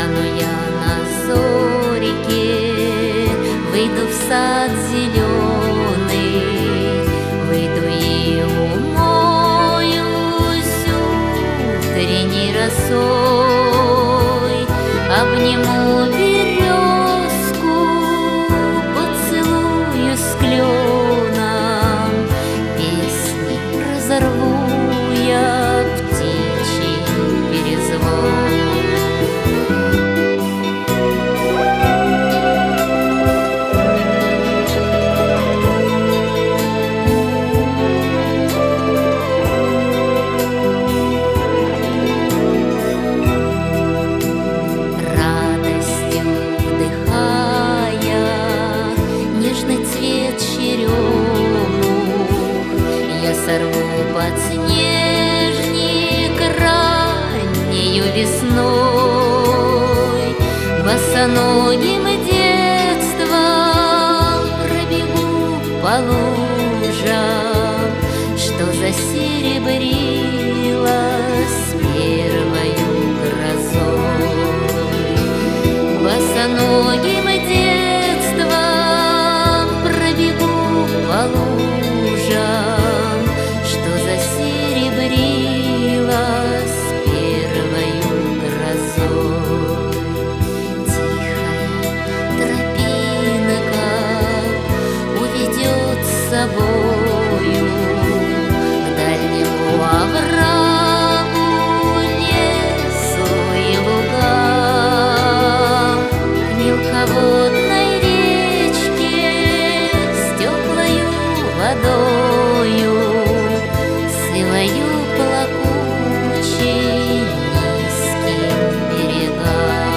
Встану я на зорике, выйду в сад зеленый, выйду и умоюсь утренней росой, обниму березку, поцелую с кленом, песни разорву я птичий перезвон. Сорву подснежник раннею весной, босоногим детством пробегу по лужам, что засеребрилось первою грозой. Босоногим детством пробегу по лужам, что засеребрилась первою грозой. Тихая тропинка уведет с собою к дальнему оврагу, лесу и лугам, к мелководной речке с теплою водою, силою плакучей низким берегам.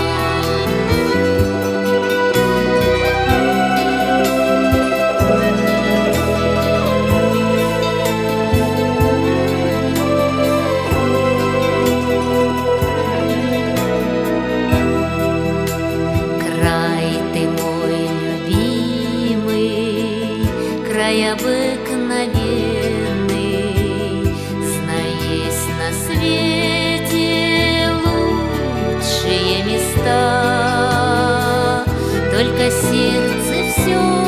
Край ты мой любимый, край обыкновенный, на свете лучшие места, только сердце все